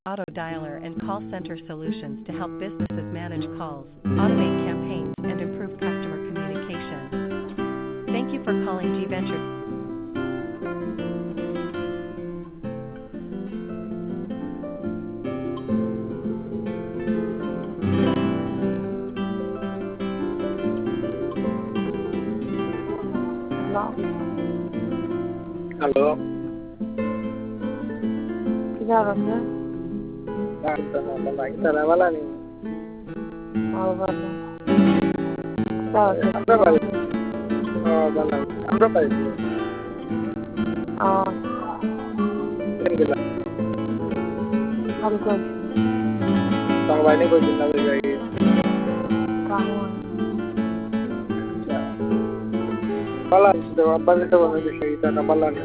auto dialer and call center solutions to help businesses manage calls, automate campaigns, and improve customer communication. Thank you for calling G Venture. Hello. কি জানো? তারা ভালো নেই। আমরা ভালো। ভালো। আমরা পাইছি। ভালো করে। বাইরে কইছেন না ওই জায়গায়। ভালো আছে তো আব্বাদের তো মনে বিষয় টাকা ভালো নেই।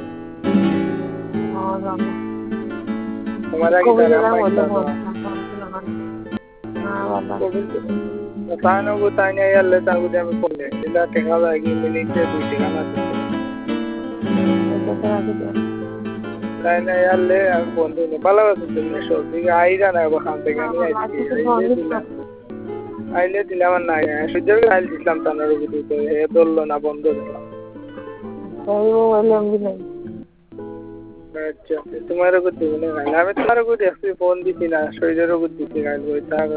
তোমার আগে তাই তাই আল্লে তাই আমি করলে এটা টেকা লাগে মিনিটে 2 টাকা না তাই না আল্লে আমি বন্ধু নে ভালো আছে তুমি সব দিকে আইরা না ওখান থেকে আমি আইলে দিলাম না সুযোগ আইল দিলাম তানার উপরে তো হে বললো না বন্ধ দিলাম আচ্ছা তোমার উপর দিব না আমি তোমার উপর দেখছি ফোন দিছি না শরীরের উপর দিছি না